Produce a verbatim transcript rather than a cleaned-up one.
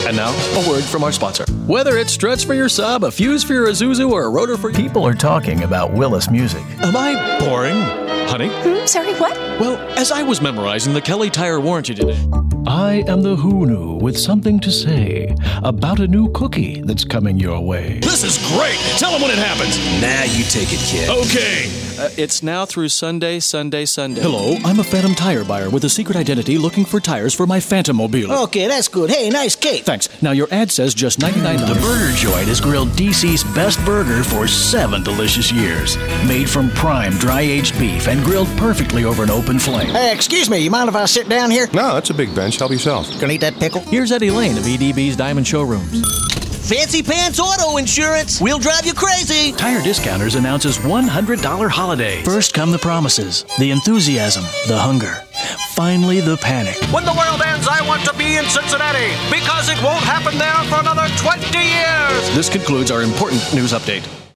And now, a word from our sponsor. Whether it's struts for your sub, a fuse for your Isuzu, or a rotor for... People are talking about Willis music. Am I boring, honey? Hmm, sorry, what? Well, as I was memorizing the Kelly Tire warranty today... I am the Hunu with something to say about a new cookie that's coming your way. This is great! Tell them when it happens! Now you take it, kid. Okay! Uh, it's now through Sunday, Sunday, Sunday. Hello, I'm a Phantom tire buyer with a secret identity looking for tires for my Phantom-mobile. Okay, that's good. Hey, nice cake. Thanks. Now your ad says just ninety-nine dollars. The Burger Joint has grilled D C's best burger for seven delicious years. Made from prime, dry-aged beef and grilled perfectly over an open flame. Hey, excuse me, you mind if I sit down here? No, that's a big bench. Help yourself. Gonna eat that pickle? Here's Eddie Lane of E D B's Diamond Showrooms. Fancy Pants Auto Insurance. We'll drive you crazy. Tire Discounters announces one hundred dollars holiday. First come the promises, the enthusiasm, the hunger. Finally, the panic. When the world ends, I want to be in Cincinnati because it won't happen there for another twenty years. This concludes our important news update.